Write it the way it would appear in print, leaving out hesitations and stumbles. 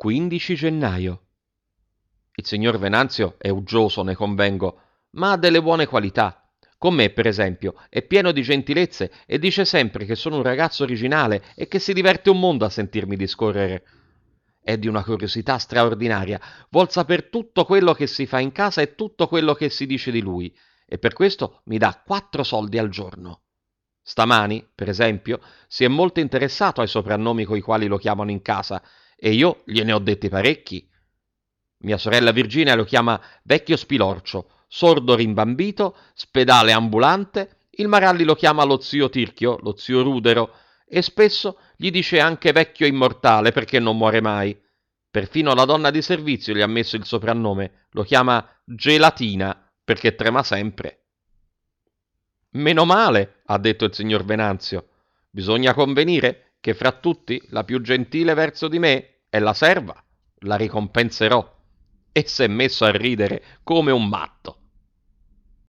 15 gennaio. Il signor Venanzio è uggioso, ne convengo, ma ha delle buone qualità. Con me, per esempio, è pieno di gentilezze e dice sempre che sono un ragazzo originale e che si diverte un mondo a sentirmi discorrere. È di una curiosità straordinaria, vuol saper tutto quello che si fa in casa e tutto quello che si dice di lui, e per questo mi dà 4 soldi al giorno. Stamani, per esempio, si è molto interessato ai soprannomi coi quali lo chiamano in casa, e io gliene ho detti parecchi. Mia sorella Virginia lo chiama vecchio spilorcio, sordo rimbambito, spedale ambulante, il Maralli lo chiama lo zio Tirchio, lo zio Rudero, e spesso gli dice anche vecchio immortale perché non muore mai. Perfino la donna di servizio gli ha messo il soprannome, lo chiama Gelatina perché trema sempre. Meno male, ha detto il signor Venanzio. Bisogna convenire che fra tutti la più gentile verso di me è la serva. La ricompenserò. E s'è messo a ridere come un matto.